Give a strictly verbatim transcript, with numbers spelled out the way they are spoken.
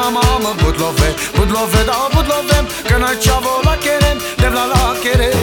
mamma, butlove, butlove da butlove, că n-ai ceavo la cherem, de la la cherem.